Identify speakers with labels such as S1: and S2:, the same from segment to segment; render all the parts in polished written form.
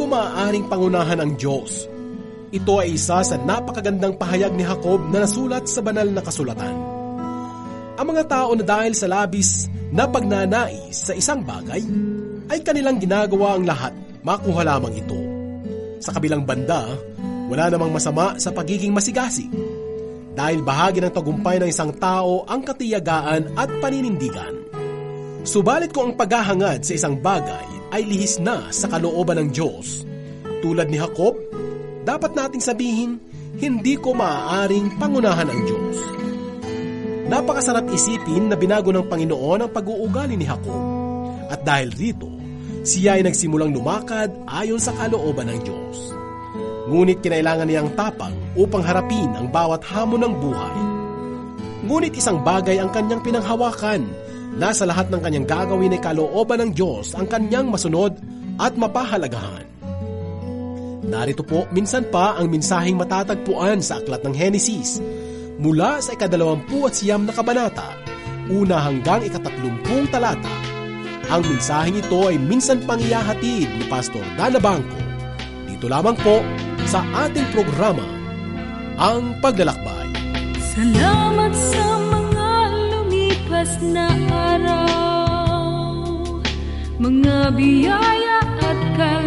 S1: maaaring pangunahan ang Diyos. Ito ay isa sa napakagandang pahayag ni Jacob na nasulat sa banal na kasulatan. Ang mga tao na dahil sa labis na pagnanais sa isang bagay, ay kanilang ginagawa ang lahat makuha lamang ito. Sa kabilang banda, wala namang masama sa pagiging masigasig. Dahil bahagi ng tagumpay ng isang tao ang katiyagaan at paninindigan. Subalit kung ang paghahangad sa isang bagay ay lihis na sa kalooban ng Diyos, tulad ni Jacob, dapat nating sabihin, hindi ko maaaring pangunahan ang Diyos. Napakasarap isipin na binago ng Panginoon ang pag-uugali ni Jacob. At dahil rito, siya ay nagsimulang lumakad ayon sa kalooban ng Diyos. Ngunit kinailangan niyang tapang upang harapin ang bawat hamon ng buhay. Ngunit isang bagay ang kanyang pinanghawakan, na sa lahat ng kanyang gagawin ay kalooban ng Diyos ang kanyang masunod at mapahalagahan. Narito po minsan pa ang mensaheng matatagpuan sa aklat ng Henesis, mula sa 29 na kabanata, 1 hanggang 30 talata. Ang mensaheng ito ay minsan pang ihahatid ni Pastor Dana Bangko. Dito lamang po sa ating programa, Ang Paglalakbay.
S2: Salamat sa mga lumipas na araw, mga biyaya at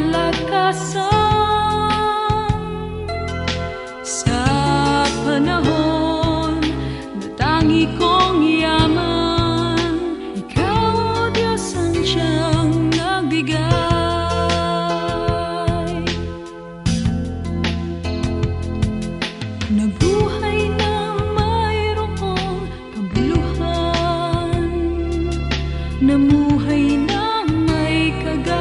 S2: kalakasan. Sa panahon na tangi kong yaman, ikaw, O Diyos, ang siyang nagbigay. Nabuhay na mayroong kabuluhan, namuhay na may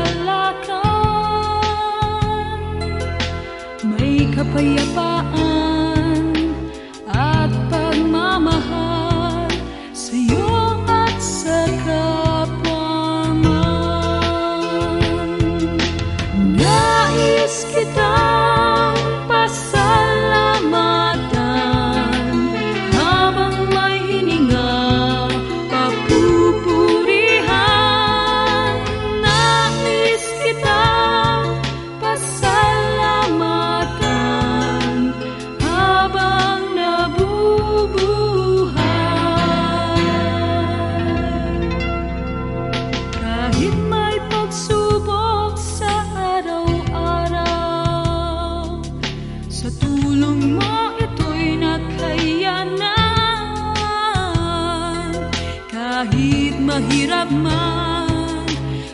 S2: kagalakan, may kapayapaan at pagmamahal sa iyo at sa kapwa man. Nais kitang pasalamatan habang may hininga, papupurihan. Nais kitang pasalamatan habang nabubuhay. Kahit may pagsubok sa araw-araw, sa tulong mo ito'y nakayanan. Kahit mahirap man,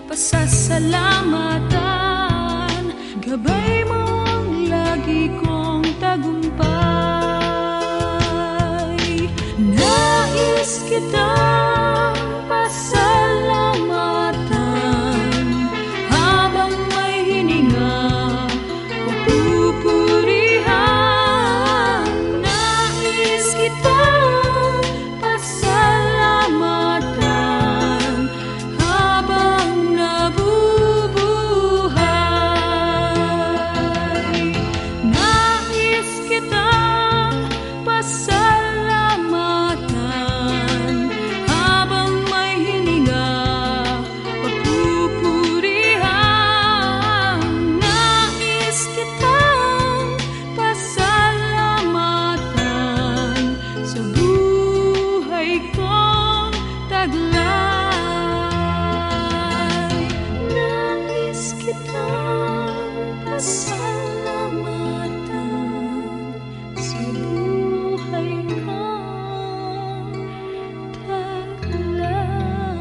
S2: pasasalamatan, gabay mo ang lagi kong tagumpay. Nais kitang pasalamatan habang may hininga, papupurihan. Nais kitang pasalamatan habang nabubuhay. Nais kitang pasalamatan habang may hininga, papupurihan. Nais kitang pasalamatan sa buhay kong taglay. Nais kitang pasalamatan sa buhay kong taglay.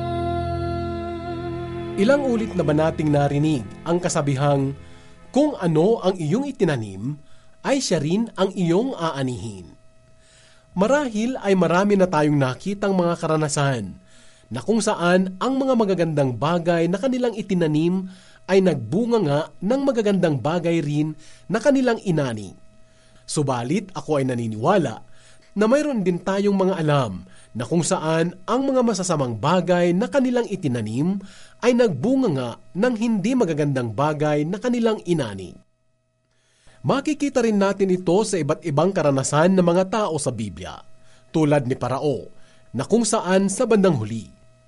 S1: Ilang ulit na ba nating narinig ang kasabihang, kung ano ang iyong itinanim, ay siya rin ang iyong aanihin. Marahil ay marami na tayong nakitang mga karanasan na kung saan ang mga magagandang bagay na kanilang itinanim ay nagbunga nga ng magagandang bagay rin na kanilang inani. Subalit ako ay naniniwala na mayroon din tayong mga alam na kung saan ang mga masasamang bagay na kanilang itinanim ay nagbunga nga ng hindi magagandang bagay na kanilang inani. Makikita rin natin ito sa iba't ibang karanasan ng mga tao sa Biblia, tulad ni Parao, na kung saan sa bandang huli,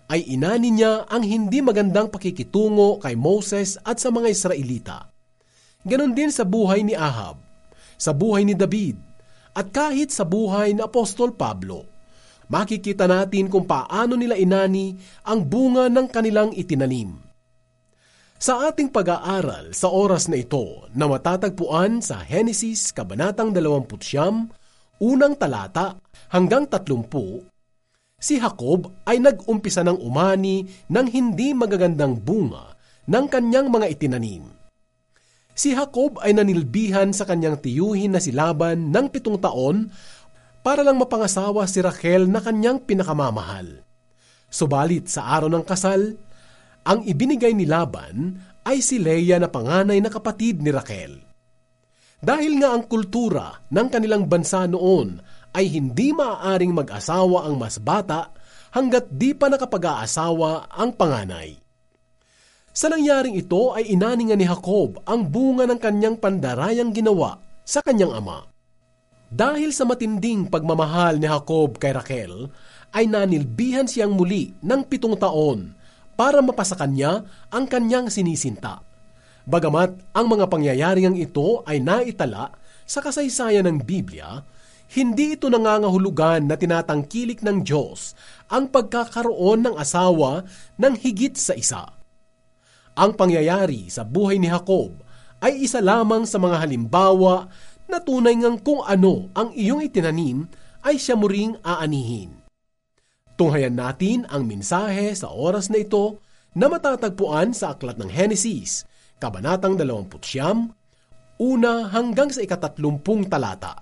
S1: ay inani niya ang hindi magandang pakikitungo kay Moses at sa mga Israelita. Ganon din sa buhay ni Ahab, sa buhay ni David, at kahit sa buhay ni Apostol Pablo. Makikita natin kung paano nila inani ang bunga ng kanilang itinanim. Sa ating pag-aaral sa oras na ito na matatagpuan sa Henesis Kabanatang 20, unang talata hanggang 30, si Jacob ay nag-umpisa ng umani ng hindi magagandang bunga ng kanyang mga itinanim. Si Jacob ay nanilbihan sa kanyang tiyuhin na si Laban ng 7 taon para lang mapangasawa si Rachel na kanyang pinakamamahal. Subalit sa araw ng kasal, ang ibinigay ni Laban ay si Leah na panganay na kapatid ni Rachel. Dahil nga ang kultura ng kanilang bansa noon ay hindi maaaring mag-asawa ang mas bata hanggat di pa nakapag-aasawa ang panganay. Sa nangyaring ito ay inani nga ni Jacob ang bunga ng kanyang pandarayang ginawa sa kanyang ama. Dahil sa matinding pagmamahal ni Jacob kay Rachel, ay nanilbihan siyang muli ng 7 taon para mapasakan niya ang kanyang sinisinta. Bagamat ang mga pangyayaring ito ay naitala sa kasaysayan ng Biblia, hindi ito nangangahulugan na tinatangkilik ng Diyos ang pagkakaroon ng asawa ng higit sa isa. Ang pangyayari sa buhay ni Jacob ay isa lamang sa mga halimbawa na tunay ngang kung ano ang iyong itinanim ay siya mo ring aanihin. Tunghayan natin ang mensahe sa oras na ito na matatagpuan sa aklat ng Henesis, Kabanatang 20, una hanggang sa 30 talata.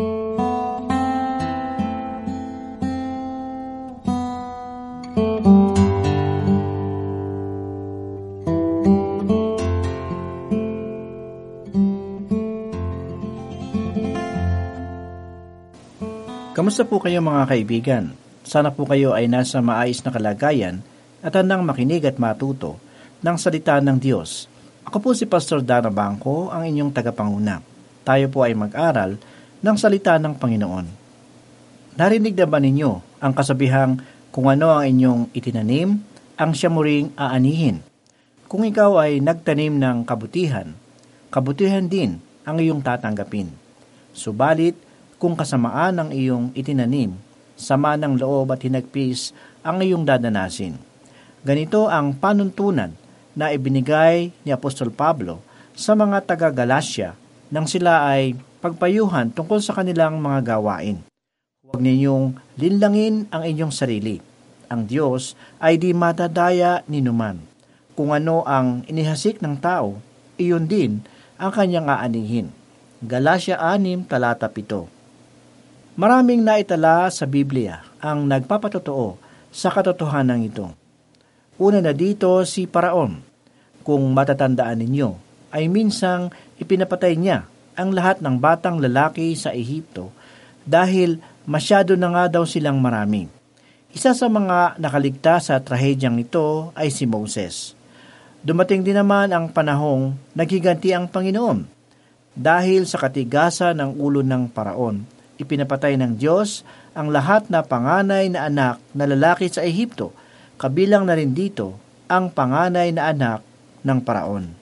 S3: Kamusta po kayo mga kaibigan? Sana po kayo ay nasa maayos na kalagayan at handang makinig at matuto ng salita ng Diyos. Ako po si Pastor Dana Bangko, ang inyong tagapanguna. Tayo po ay mag-aral ng salita ng Panginoon. Narinig na ba ninyo ang kasabihang kung ano ang inyong itinanim, ang siya mo ring aanihin? Kung ikaw ay nagtanim ng kabutihan, kabutihan din ang iyong tatanggapin. Subalit, kung kasamaan ang iyong itinanim, sama ng loob at hinagpis ang iyong dadanasin. Ganito ang panuntunan na ibinigay ni Apostol Pablo sa mga taga-Galasya nang sila ay pagpayuhan tungkol sa kanilang mga gawain. Huwag ninyong linlangin ang inyong sarili. Ang Diyos ay di matadaya ni numan. Kung ano ang inihasik ng tao, iyon din ang kanyang aanihin. Galasya 6, talata 7. Maraming naitala sa Biblia ang nagpapatotoo sa katotohanan ito. Una na dito si Paraon. Kung matatandaan ninyo, ay minsang ipinapatay niya ang lahat ng batang lalaki sa Ehipto dahil masyado na nga daw silang marami. Isa sa mga nakaligtas sa trahedyang ito ay si Moses. Dumating din naman ang panahong naghiganti ang Panginoon. Dahil sa katigasan ng ulo ng Paraon, ipinapatay ng Diyos ang lahat na panganay na anak na lalaki sa Ehipto, kabilang na rin dito ang panganay na anak ng Paraon.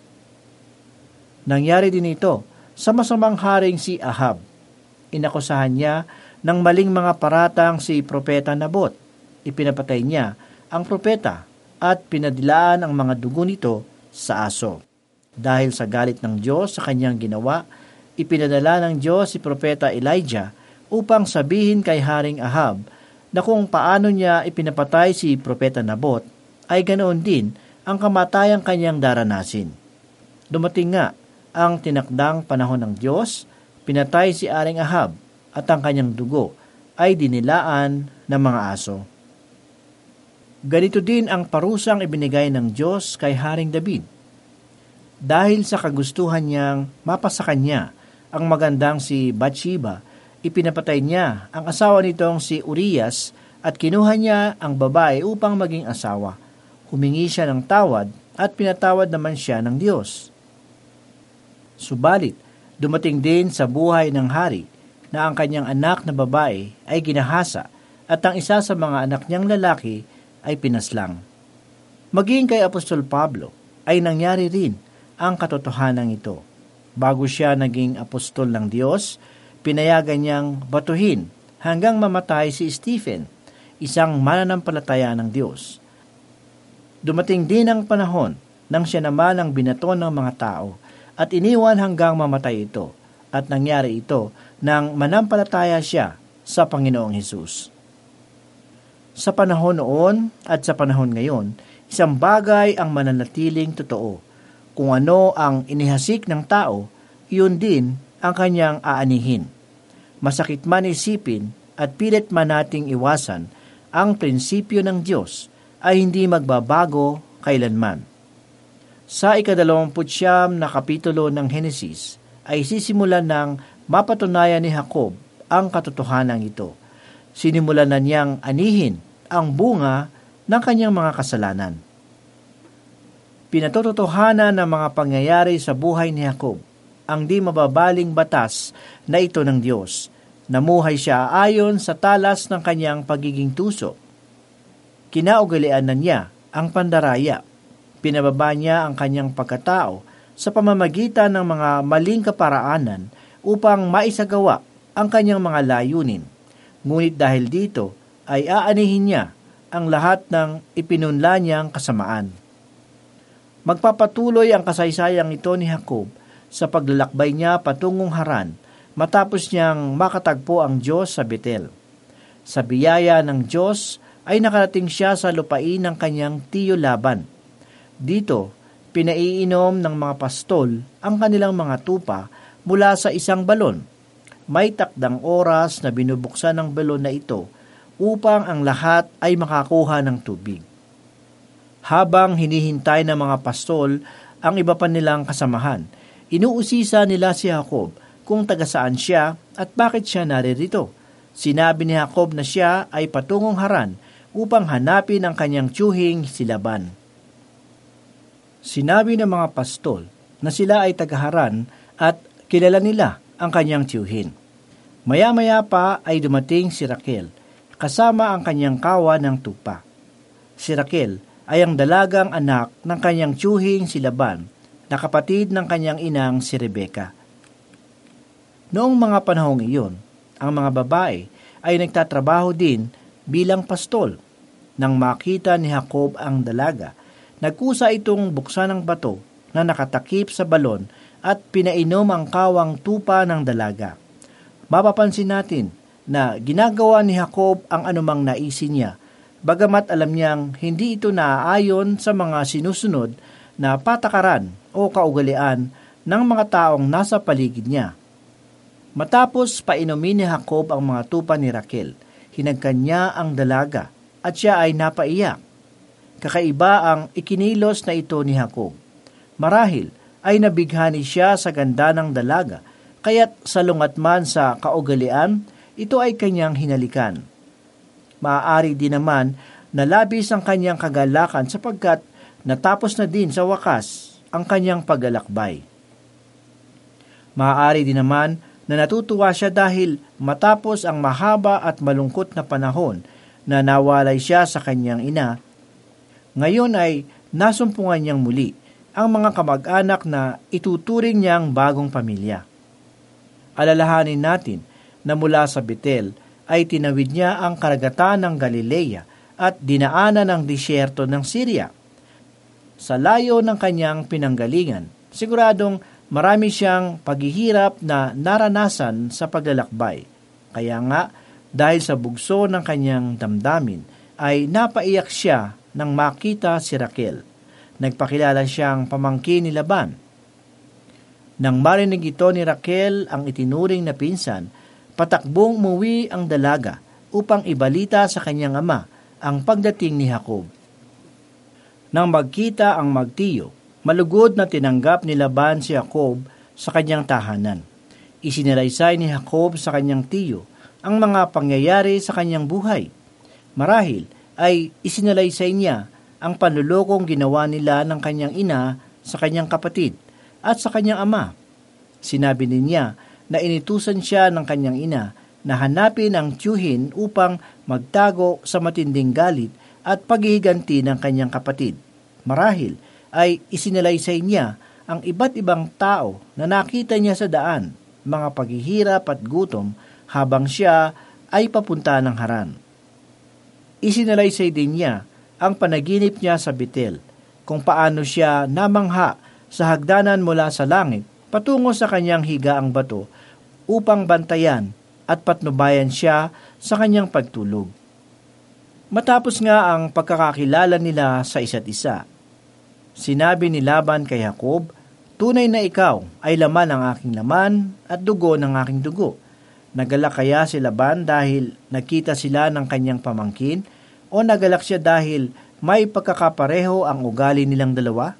S3: Nangyari din ito sa masamang haring si Ahab. Inakusahan niya ng maling mga paratang si Propeta Nabot. Ipinapatay niya ang propeta at pinadilaan ang mga dugo nito sa aso. Dahil sa galit ng Diyos sa kanyang ginawa, ipinadala ng Diyos si Propeta Elijah upang sabihin kay Haring Ahab na kung paano niya ipinapatay si Propeta Nabot, ay ganoon din ang kamatayang kanyang daranasin. Dumating nga ang tinakdang panahon ng Diyos, pinatay si Haring Ahab at ang kanyang dugo ay dinilaan ng mga aso. Ganito din ang parusang ibinigay ng Diyos kay Haring David. Dahil sa kagustuhan niyang mapasakan niya ang magandang si Bathsheba, ipinapatay niya ang asawa nitong si Urias at kinuha niya ang babae upang maging asawa. Humingi siya ng tawad at pinatawad naman siya ng Diyos. Subalit, dumating din sa buhay ng hari na ang kanyang anak na babae ay ginahasa at ang isa sa mga anak niyang lalaki ay pinaslang. Maging kay Apostol Pablo ay nangyari rin ang katotohanan ito. Bago siya naging apostol ng Diyos, pinayagan niyang batuhin hanggang mamatay si Stephen, isang mananampalataya ng Diyos. Dumating din ang panahon nang siya naman ang binato ng mga tao at iniwan hanggang mamatay ito, at nangyari ito nang manampalataya siya sa Panginoong Hesus. Sa panahon noon at sa panahon ngayon, isang bagay ang mananatiling totoo. Kung ano ang inihasik ng tao, iyon din ang kanyang aanihin. Masakit man isipin at pilit man nating iwasan, ang prinsipyo ng Diyos ay hindi magbabago kailanman. Sa 29 na kapitulo ng Henesis ay sisimulan ng mapatunayan ni Jacob ang katotohanan ito. Sinimulan na niyang anihin ang bunga ng kanyang mga kasalanan. Pinatotohanan ng mga pangyayari sa buhay ni Jacob ang di mababaling batas na ito ng Diyos. Namuhay siya ayon sa talas ng kanyang pagiging tuso. Kinaugalian na niya ang pandaraya. Pinababa niya ang kanyang pagkatao sa pamamagitan ng mga maling kaparaanan upang maisagawa ang kanyang mga layunin. Ngunit dahil dito ay aanihin niya ang lahat ng ipinunla niyang kasamaan. Magpapatuloy ang kasaysayang ito ni Jacob sa paglalakbay niya patungong Haran matapos niyang makatagpo ang Diyos sa Betel. Sa biyaya ng Diyos ay nakarating siya sa lupain ng kanyang tiyo Laban. Dito, pinaiinom ng mga pastol ang kanilang mga tupa mula sa isang balon. May takdang oras na binubuksan ng balon na ito upang ang lahat ay makakuha ng tubig. Habang hinihintay ng mga pastol ang iba pa nilang kasamahan, inuusisa nila si Jacob kung taga saan siya at bakit siya naririto. Sinabi ni Jacob na siya ay patungong Haran upang hanapin ang kanyang tiyuhing si Laban. Sinabi ng mga pastol na sila ay taga Haran at kilala nila ang kanyang tiyuhin. Maya-maya pa ay dumating si Raquel, kasama ang kanyang kawa ng tupa. Si Raquel ay ang dalagang anak ng kanyang tiyuhing si Laban, na kapatid ng kanyang inang si Rebeka. Noong mga panahong iyon, ang mga babae ay nagtatrabaho din bilang pastol. Nang makita ni Jacob ang dalaga, nagkusa itong buksan ng bato na nakatakip sa balon at pinainom ang kawang tupa ng dalaga. Mapapansin natin na ginagawa ni Jacob ang anumang naisin niya, bagamat alam niyang hindi ito naaayon sa mga sinusunod na patakaran o kaugalian ng mga taong nasa paligid niya. Matapos painumin ni Jacob ang mga tupa ni Raquel, hinagkan niya ang dalaga at siya ay napaiyak. Kakaiba ang ikinilos na ito ni Jacob. Marahil ay nabighani siya sa ganda ng dalaga, kaya't salungat man sa kaugalian, ito ay kanyang hinalikan. Maaari din naman na labis ang kanyang kagalakan sapagkat natapos na din sa wakas ang kanyang paglalakbay. Maaari din naman na natutuwa siya dahil matapos ang mahaba at malungkot na panahon na nawalay siya sa kanyang ina, ngayon ay nasumpungan niyang muli ang mga kamag-anak na ituturing niyang bagong pamilya. Alalahanin natin na mula sa Betel ay tinawid niya ang karagatan ng Galilea at dinaanan ang disyerto ng Syria. Sa layo ng kanyang pinanggalingan, siguradong marami siyang paghihirap na naranasan sa paglalakbay. Kaya nga, dahil sa bugso ng kanyang damdamin, ay napaiyak siya nang makita si Raquel. Nagpakilala siyang pamangkin ni Laban. Nang marinig ito ni Raquel ang itinuring na pinsan, patakbong umuwi ang dalaga upang ibalita sa kanyang ama ang pagdating ni Jacob. Nang magkita ang magtiyo, malugod na tinanggap ni Laban si Jacob sa kanyang tahanan. Isinalaysay ni Jacob sa kanyang tiyo ang mga pangyayari sa kanyang buhay. Marahil ay isinalaysay niya ang panlulokong ginawa nila ng kanyang ina sa kanyang kapatid at sa kanyang ama. Sinabi niya na initusan siya ng kanyang ina na hanapin ang tiyuhin upang magtago sa matinding galit at paghihiganti ng kanyang kapatid. Marahil ay isinalaysay niya ang iba't ibang tao na nakita niya sa daan, mga paghihirap at gutom habang siya ay papunta ng Haran. Isinalaysay din niya ang panaginip niya sa Betel, kung paano siya namangha sa hagdanan mula sa langit patungo sa kanyang higaang bato upang bantayan at patnubayan siya sa kanyang pagtulog. Matapos nga ang pagkakakilala nila sa isa't isa, sinabi ni Laban kay Jacob, "Tunay na ikaw ay laman ng aking laman at dugo ng aking dugo." Nagalak kaya si Laban dahil nakita sila ng kanyang pamangkin, o nagalak siya dahil may pagkakapareho ang ugali nilang dalawa?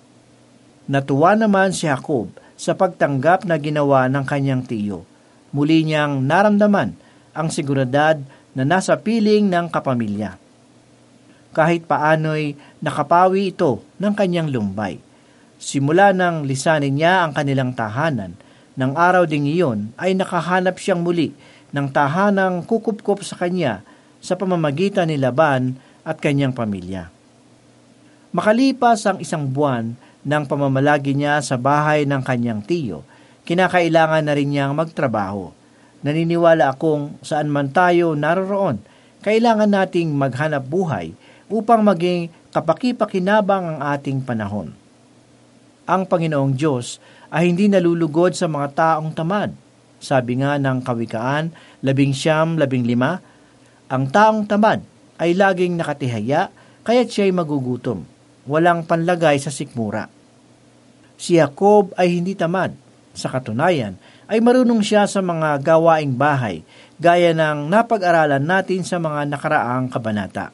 S3: Natuwa naman si Jacob sa pagtanggap na ginawa ng kanyang tiyo. Muli niyang naramdaman ang seguridad na nasa piling ng kapamilya. Kahit paano'y nakapawi ito ng kanyang lumbay. Simula nang lisanin niya ang kanilang tahanan, ng araw ding iyon ay nakahanap siyang muli ng tahanang kukupkup sa kanya sa pamamagitan ni Laban at kanyang pamilya. Makalipas ang 1 buwan ng pamamalagi niya sa bahay ng kanyang tiyo, kinakailangan na rin niyang magtrabaho. Naniniwala akong saan man tayo naroroon, kailangan nating maghanap buhay upang maging kapaki-pakinabang ang ating panahon. Ang Panginoong Diyos ay hindi nalulugod sa mga taong tamad. Sabi nga ng Kawikaan 11:15, ang taong tamad ay laging nakatihaya, kaya't siya'y magugutom. Walang panlagay sa sikmura. Si Jacob ay hindi tamad. Sa katunayan, ay marunong siya sa mga gawaing bahay, gaya ng napag-aralan natin sa mga nakaraang kabanata.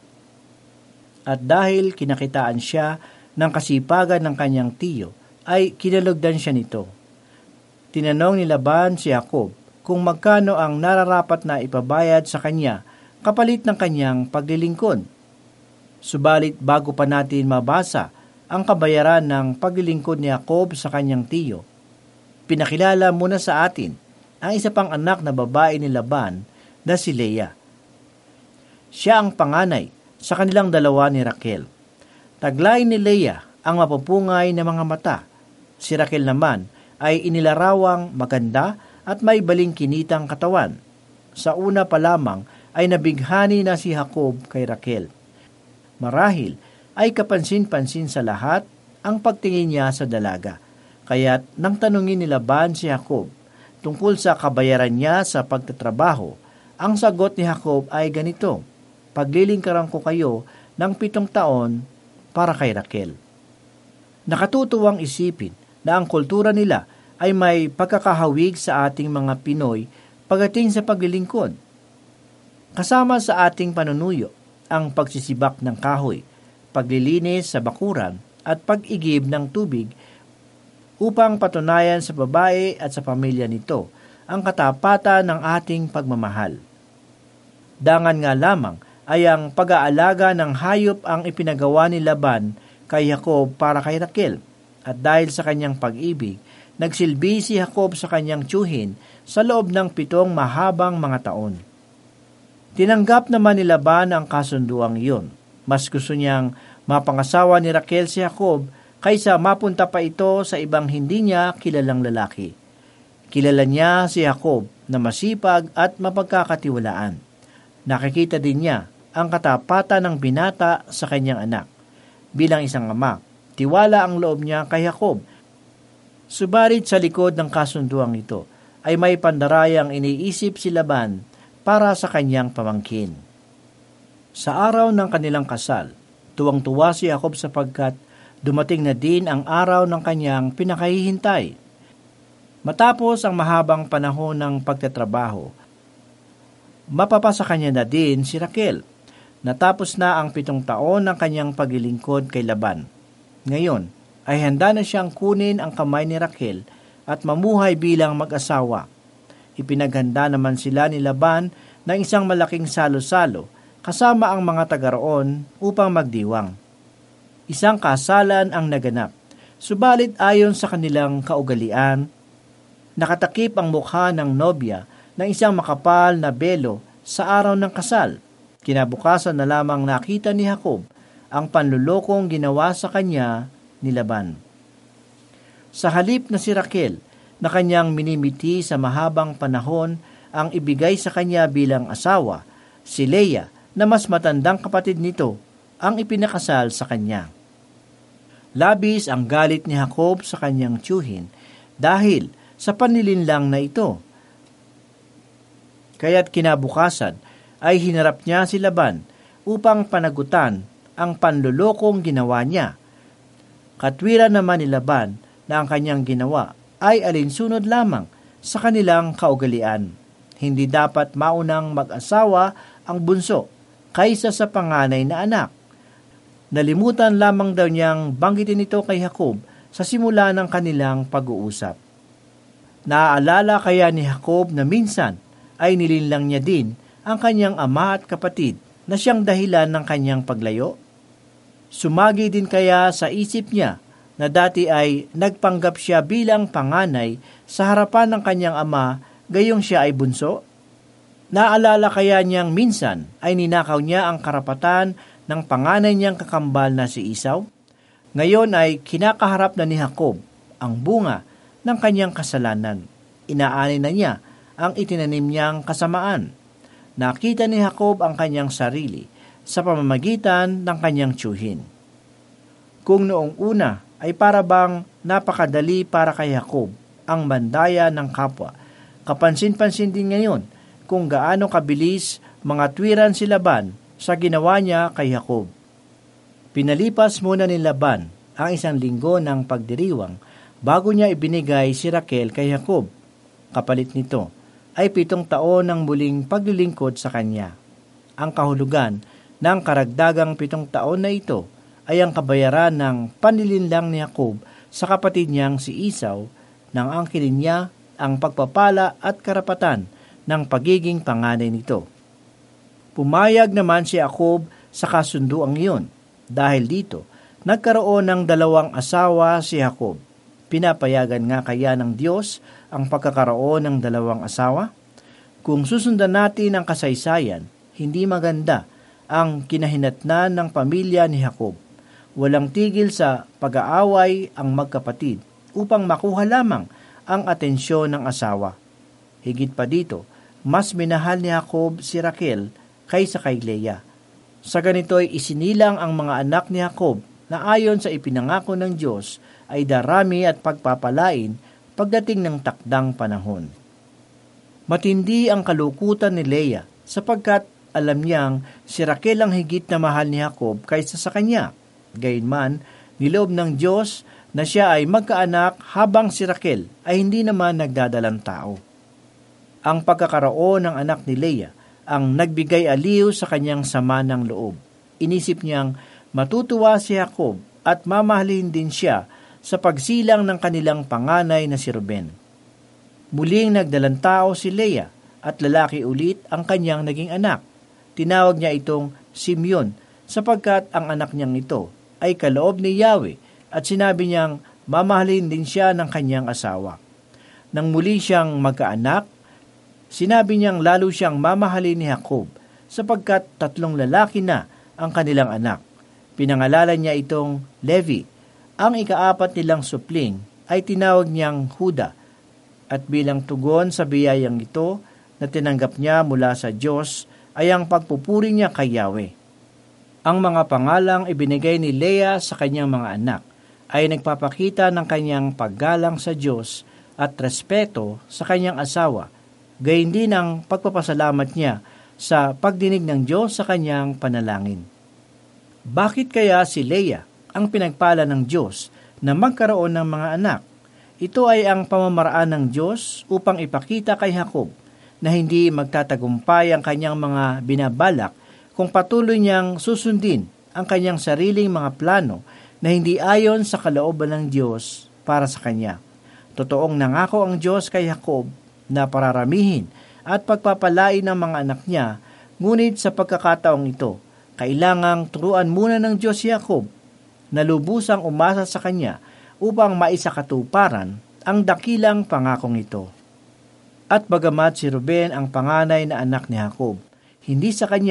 S3: At dahil kinakitaan siya ng kasipagan ng kanyang tiyo, ay kinalugdan siya nito. Tinanong ni Laban si Jacob kung magkano ang nararapat na ipabayad sa kanya kapalit ng kanyang paglilingkod. Subalit bago pa natin mabasa ang kabayaran ng paglilingkod ni Jacob sa kanyang tiyo, pinakilala muna sa atin ang isa pang anak na babae ni Laban na si Leah. Siya ang panganay sa kanilang dalawa ni Raquel. Taglay ni Leah ang mapupungay na mga mata. Si Raquel naman ay inilarawang maganda at may balingkinitang katawan. Sa una pa lamang ay nabighani na si Jacob kay Raquel. Marahil ay kapansin-pansin sa lahat ang pagtingin niya sa dalaga. Kaya't nang tanungin ni Laban si Jacob tungkol sa kabayaran niya sa pagtatrabaho, ang sagot ni Jacob ay ganito, "Paglilingkaran ko kayo ng 7 taon para kay Raquel." Nakatutuwang isipin na ang kultura nila ay may pagkakahawig sa ating mga Pinoy pagdating sa paglilingkod. Kasama sa ating panunuyo ang pagsisibak ng kahoy, paglilinis sa bakuran at pag-igib ng tubig upang patunayan sa babae at sa pamilya nito ang katapatan ng ating pagmamahal. Dangan nga lamang ay ang pag-aalaga ng hayop ang ipinagawa ni Laban kay Jacob para kay Raquel, at dahil sa kanyang pag-ibig, nagsilbi si Jacob sa kanyang tiyuhin sa loob ng 7 mahabang mga taon. Tinanggap naman ni Laban ang kasunduang iyon. Mas gusto niyang mapangasawa ni Raquel si Jacob kaysa mapunta pa ito sa ibang hindi niya kilalang lalaki. Kilala niya si Jacob na masipag at mapagkakatiwalaan. Nakikita din niya ang katapatan ng binata sa kanyang anak. Bilang isang ama, tiwala ang loob niya kay Jacob. Subalit sa likod ng kasunduang ito ay may pandarayang iniisip si Laban para sa kanyang pamangkin. Sa araw ng kanilang kasal, tuwang-tuwa si Jacob sapagkat dumating na din ang araw ng kanyang pinakahihintay. Matapos ang mahabang panahon ng pagtatrabaho, mapapasa kanya na din si Raquel. Natapos na ang 7 taon ng kanyang paglilingkod kay Laban. Ngayon ay handa na siyang kunin ang kamay ni Raquel at mamuhay bilang mag-asawa. Ipinaghanda naman sila ni Laban ng isang malaking salo-salo kasama ang mga taga-roon upang magdiwang. Isang kasalan ang naganap, subalit ayon sa kanilang kaugalian, nakatakip ang mukha ng nobya ng isang makapal na belo sa araw ng kasal. Kinabukasan na lamang nakita ni Jacob ang panlulokong ginawa sa kanya ni Laban. Sa halip na si Raquel, na kanyang minimiti sa mahabang panahon ang ibigay sa kanya bilang asawa, si Leah, na mas matandang kapatid nito, ang ipinakasal sa kanya. Labis ang galit ni Jacob sa kanyang tiyuhin dahil sa panlilinlang na ito. Kaya't kinabukasan ay hinarap niya si Laban upang panagutan ang panlulokong ginawa niya. Katwiran naman ni Laban na ang kanyang ginawa ay alinsunod lamang sa kanilang kaugalian. Hindi dapat maunang mag-asawa ang bunso kaysa sa panganay na anak. Nalimutan lamang daw niyang banggitin ito kay Jacob sa simula ng kanilang pag-uusap. Naaalala kaya ni Jacob na minsan ay nilinlang niya din ang kanyang ama at kapatid na siyang dahilan ng kanyang paglayo? Sumagi din kaya sa isip niya na dati ay nagpanggap siya bilang panganay sa harapan ng kanyang ama gayong siya ay bunso? Naalala kaya niyang minsan ay ninakaw niya ang karapatan ng panganay niyang kakambal na si Esau? Ngayon ay kinakaharap na ni Jacob ang bunga ng kanyang kasalanan. Inaani na niya ang itinanim niyang kasamaan. Nakita ni Jacob ang kanyang sarili sa pamamagitan ng kanyang tiyuhin. Kung noong una ay para bang napakadali para kay Jacob ang mandaya ng kapwa, kapansin-pansin din ngayon kung gaano kabilis mga tuwiran si Laban sa ginawa niya kay Jacob. Pinalipas muna ni Laban ang 1 linggo ng pagdiriwang bago niya ibinigay si Raquel kay Jacob. Kapalit nito ay 7 taon ng muling paglilingkod sa kanya. Ang kahulugan ng karagdagang 7 taon na ito ay ang kabayaran ng panlilinlang ni Jacob sa kapatid niyang si Esau nang angkinin niya ang pagpapala at karapatan ng pagiging panganay nito. Pumayag naman si Jacob sa kasunduang iyon. Dahil dito, nagkaroon ng 2 asawa si Jacob. Pinapayagan nga kaya ng Diyos ang pagkakaroon ng 2 asawa? Kung susundan natin ang kasaysayan, hindi maganda ang kinahinatnan ng pamilya ni Jacob. Walang tigil sa pag-aaway ang magkapatid upang makuha lamang ang atensyon ng asawa. Higit pa dito, mas minahal ni Jacob si Raquel kaysa kay Leah. Sa ganito'y isinilang ang mga anak ni Jacob na ayon sa ipinangako ng Diyos ay darami at pagpapalain pagdating ng takdang panahon. Matindi ang kalukutan ni Leah sapagkat alam niyang si Raquel ang higit na mahal ni Jacob kaysa sa kanya. Gayunman, niloob ng Diyos na siya ay magkaanak habang si Raquel ay hindi naman nagdadalang tao. Ang pagkakaroon ng anak ni Leah ang nagbigay aliw sa kanyang sama ng loob. Inisip niyang matutuwa si Jacob at mamahalin din siya sa pagsilang ng kanilang panganay na si Ruben. Muling nagdalang tao si Leah at lalaki ulit ang kanyang naging anak. Tinawag niya itong Simeon sapagkat ang anak niyang ito ay kaloob ni Yahweh at sinabi niyang mamahalin din siya ng kanyang asawa. Nang muli siyang magkaanak, sinabi niyang lalo siyang mamahalin ni Jacob sapagkat 3 lalaki na ang kanilang anak. Pinangalanan niya itong Levi. Ang ika-4 nilang supling ay tinawag niyang Huda. At bilang tugon sa biyayang ito na tinanggap niya mula sa Diyos ay ang pagpupuri niya kay Yahweh. Ang mga pangalang ibinigay ni Leah sa kanyang mga anak ay nagpapakita ng kanyang paggalang sa Diyos at respeto sa kanyang asawa, gayon din ang pagpapasalamat niya sa pagdinig ng Diyos sa kanyang panalangin. Bakit kaya si Leah ang pinagpala ng Diyos na magkaroon ng mga anak? Ito ay ang pamamaraan ng Diyos upang ipakita kay Jacob na hindi magtatagumpay ang kanyang mga binabalak kung patuloy niyang susundin ang kanyang sariling mga plano na hindi ayon sa kalooban ng Diyos para sa kanya. Totoong nangako ang Diyos kay Jacob na pararamihin at pagpapalain ng mga anak niya, ngunit sa pagkakataong ito, kailangang turuan muna ng Diyos si Jacob na lubusang umasa sa kanya upang maisakatuparan ang dakilang pangakong ito. At bagamat si Ruben ang panganay na anak ni Jacob, hindi sa kanya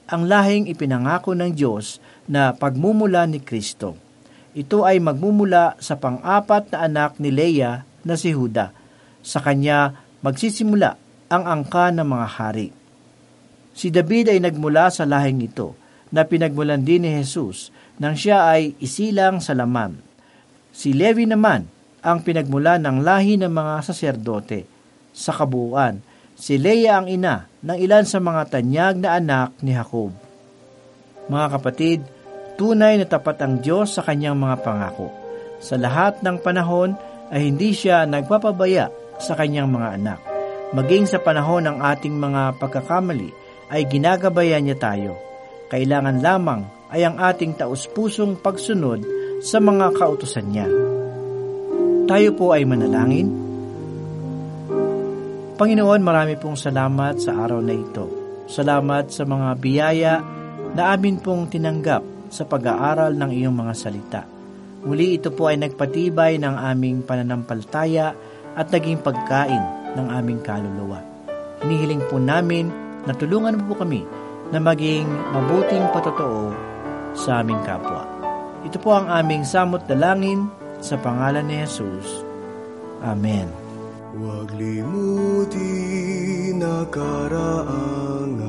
S3: ang lahing ipinangako ng Diyos na pagmumula ni Kristo. Ito ay magmumula sa pang-apat na anak ni Leah na si Juda. Sa kanya magsisimula ang angka ng mga hari. Si David ay nagmula sa lahing ito na pinagmulan din ni Jesus nang siya ay isilang sa laman. Si Levi naman ang pinagmulan ng lahi ng mga saserdote. Sa kabuuan, si Leah ang ina ng ilan sa mga tanyag na anak ni Jacob. Mga kapatid, tunay na tapat ang Diyos sa kanyang mga pangako. Sa lahat ng panahon ay hindi siya nagpapabaya sa kanyang mga anak. Maging sa panahon ng ating mga pagkakamali ay ginagabayan niya tayo. Kailangan lamang ay ang ating taus-pusong pagsunod sa mga kautusan niya. Tayo po ay manalangin. Panginoon, marami pong salamat sa araw na ito. Salamat sa mga biyaya na amin pong tinanggap sa pag-aaral ng iyong mga salita. Muli ito po ay nagpatibay ng aming pananampalataya at naging pagkain ng aming kaluluwa. Hinihiling po namin na tulungan mo po kami na maging mabuting patotoo sa aming kapwa. Ito po ang aming samot dalangin sa pangalan ni Jesus. Amen.
S4: Huwag limutin na karaang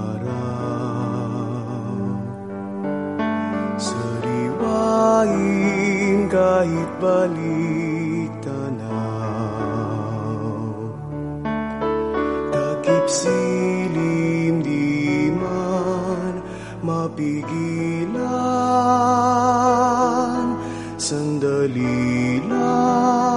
S4: araw, sariwain kahit balik tanaw, takip silim di man mapigilan, sandali lang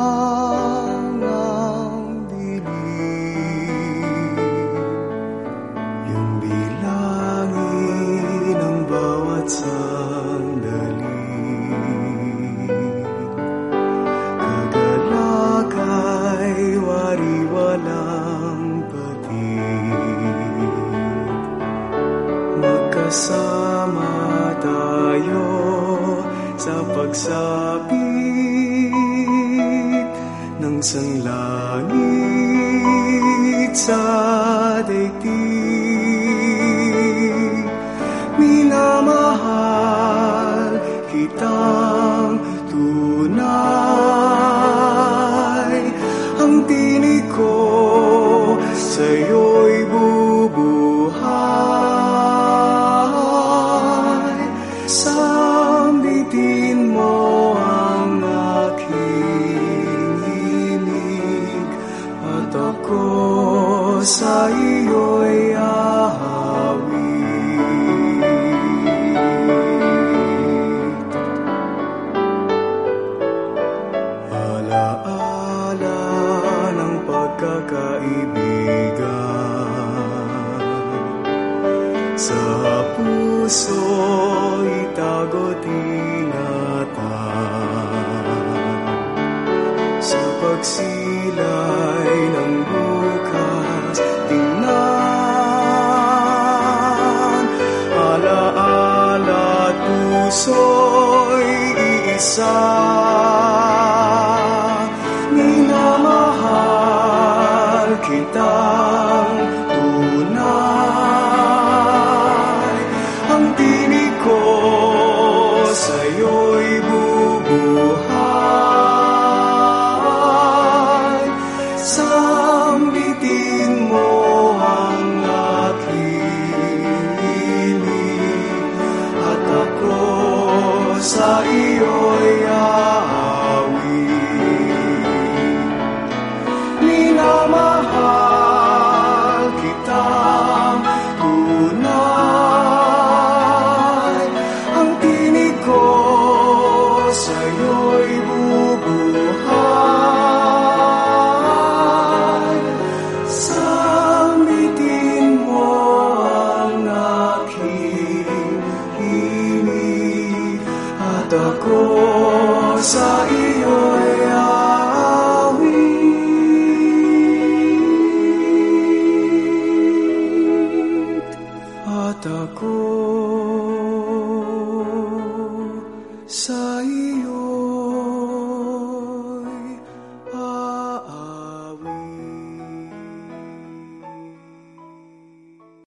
S4: sama tayo sa pagsapit ng sanglangit sa daigdig. Minamahal kitang tunay, ang tinig ko sa'yo'y bubuhay. Sambitin mo ang aking himig at ako sa iyo'y ahawit. Alaala ng pagkakaibigan sa puso itago't ingatan, sa pagsilay ng bukas tingnan. Alaala at puso'y iisa, minamahal kitang tunay, ang tinig ko sa'yo'y bubuhay. Sambitin mo ang aking himig at ako sa iyo'y aawit. Minamahal kitang tunay, ang tinig ko sa'yo'y bubuhay. Sambitin mo ang aking himig at ako sa iyo'y aawit. At ako